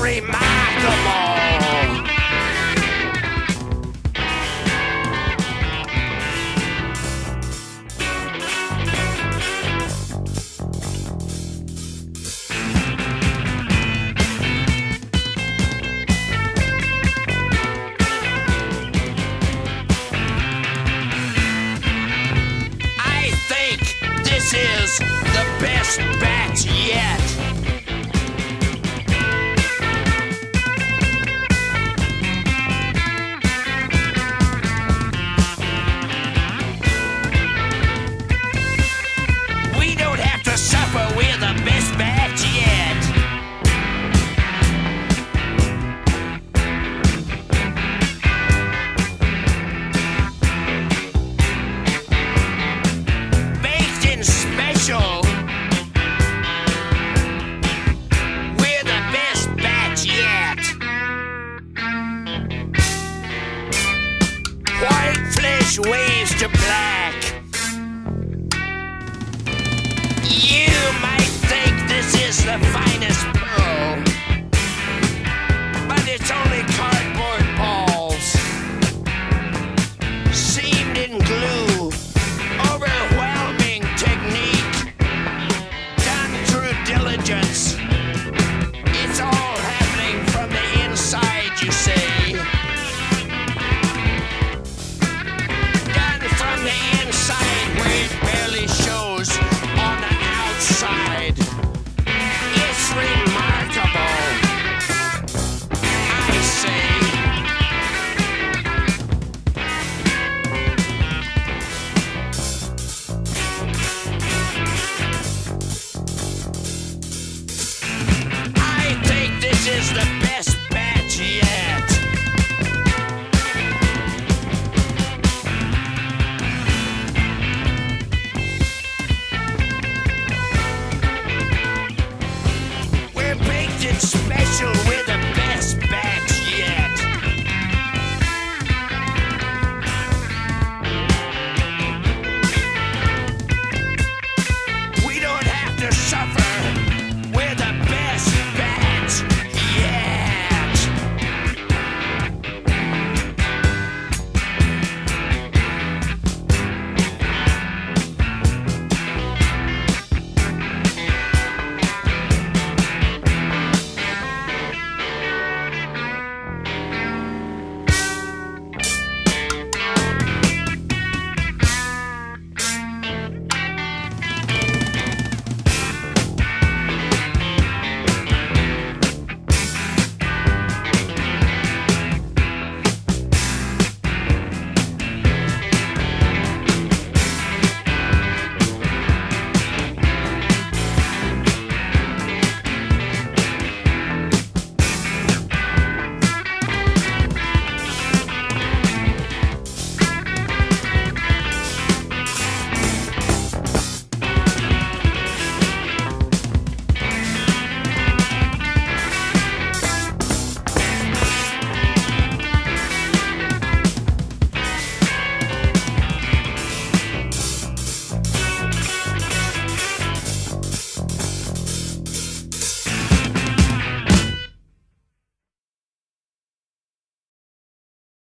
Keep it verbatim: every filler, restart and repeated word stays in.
remarkable. I think this is the best batch yet. We don't have to suffer, we're the best batch yet. Baked in special, we're the best batch yet. White flesh waves to black. You might think this is the finest pearl, but it's only cardboard balls seamed in glue. Overwhelming technique done through diligence. It's all happening from the inside, you say. Done from the inside where it barely shows on the outside. It's remarkable, I say. I think this is the best.